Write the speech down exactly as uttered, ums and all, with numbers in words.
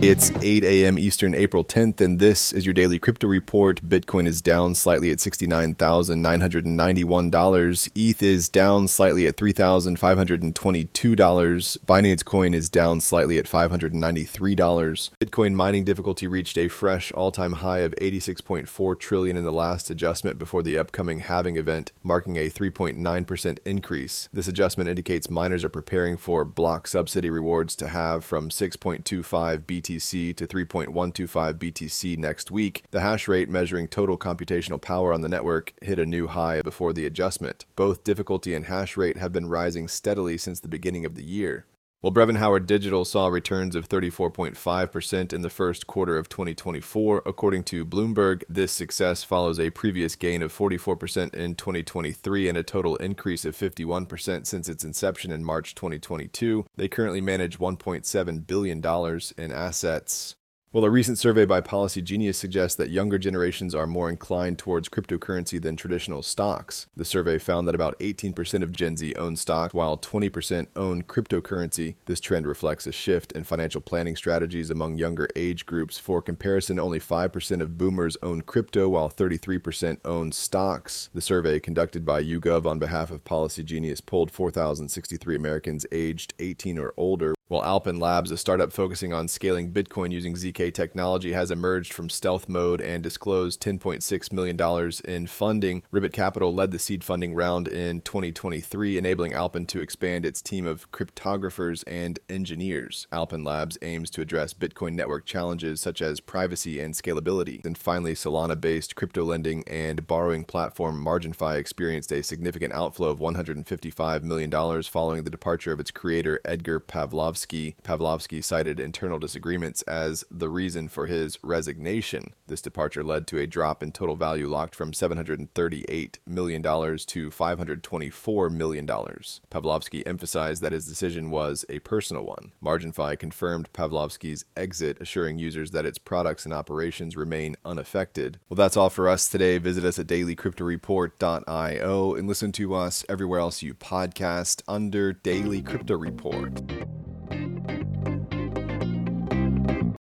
It's eight a.m. Eastern, April tenth, and this is your daily crypto report. Bitcoin is down slightly at sixty-nine thousand nine hundred ninety-one dollars. E T H is down slightly at three thousand five hundred twenty-two dollars. Binance Coin is down slightly at five hundred ninety-three dollars. Bitcoin mining difficulty reached a fresh all-time high of eighty-six point four trillion in the last adjustment before the upcoming halving event, marking a three point nine percent increase. This adjustment indicates miners are preparing for block subsidy rewards to halve from six point two five B T C to three point one two five B T C next week. The hash rate measuring total computational power on the network hit a new high before the adjustment. Both difficulty and hash rate have been rising steadily since the beginning of the year. While Brevan Howard Digital saw returns of thirty-four point five percent in the first quarter of twenty twenty-four, according to Bloomberg, this success follows a previous gain of forty-four percent in twenty twenty-three and a total increase of fifty-one percent since its inception in March twenty twenty-two. They currently manage one point seven billion dollars in assets. Well, a recent survey by Policy Genius suggests that younger generations are more inclined towards cryptocurrency than traditional stocks. The survey found that about eighteen percent of Gen Z own stock, while twenty percent own cryptocurrency. This trend reflects a shift in financial planning strategies among younger age groups. For comparison, only five percent of boomers own crypto, while thirty-three percent own stocks. The survey, conducted by YouGov on behalf of Policy Genius, polled four thousand sixty-three Americans aged eighteen or older, while Alpine Labs, a startup focusing on scaling Bitcoin using Z K technology, has emerged from stealth mode and disclosed ten point six million dollars in funding. Ribbit Capital led the seed funding round in twenty twenty-three, enabling Alpine to expand its team of cryptographers and engineers. Alpine Labs aims to address Bitcoin network challenges such as privacy and scalability. And finally, Solana-based crypto lending and borrowing platform MarginFi experienced a significant outflow of one hundred fifty-five million dollars following the departure of its creator, Edgar Pavlovsky. Pavlovsky cited internal disagreements as the reason for his resignation. This departure led to a drop in total value locked from seven hundred thirty-eight million dollars to five hundred twenty-four million dollars. Pavlovsky emphasized that his decision was a personal one. MarginFi confirmed Pavlovsky's exit, assuring users that its products and operations remain unaffected. Well, that's all for us today. Visit us at daily crypto report dot io and listen to us everywhere else you podcast under Daily Crypto Report.